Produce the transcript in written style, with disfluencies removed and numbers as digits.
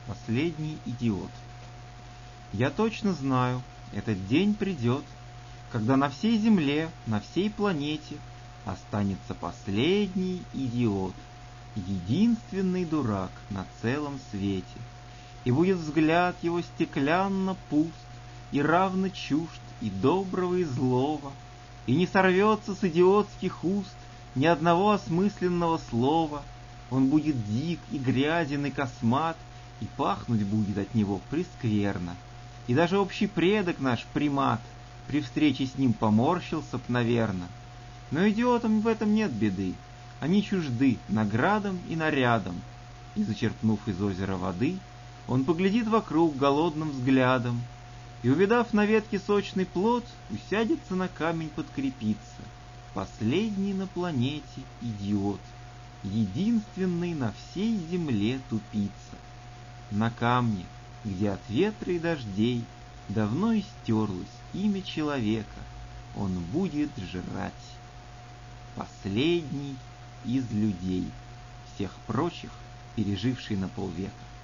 Последний идиот. Я точно знаю, этот день придет, когда на всей земле, на всей планете останется последний идиот, единственный дурак на целом свете. И будет взгляд его стеклянно пуст, и равно чужд и доброго, и злого, и не сорвется с идиотских уст ни одного осмысленного слова. Он будет дик и грязен и космат, и пахнуть будет от него прескверно. И даже общий предок наш, примат, при встрече с ним поморщился б, наверно. Но идиотам в этом нет беды, они чужды наградам и нарядам. И, зачерпнув из озера воды, он поглядит вокруг голодным взглядом, и, увидав на ветке сочный плод, усядется на камень подкрепиться. Последний на планете идиот, единственный на всей земле тупица. На камне, где от ветра и дождей давно истерлось имя человека, он будет жрать. Последний из людей, всех прочих переживший на полвека.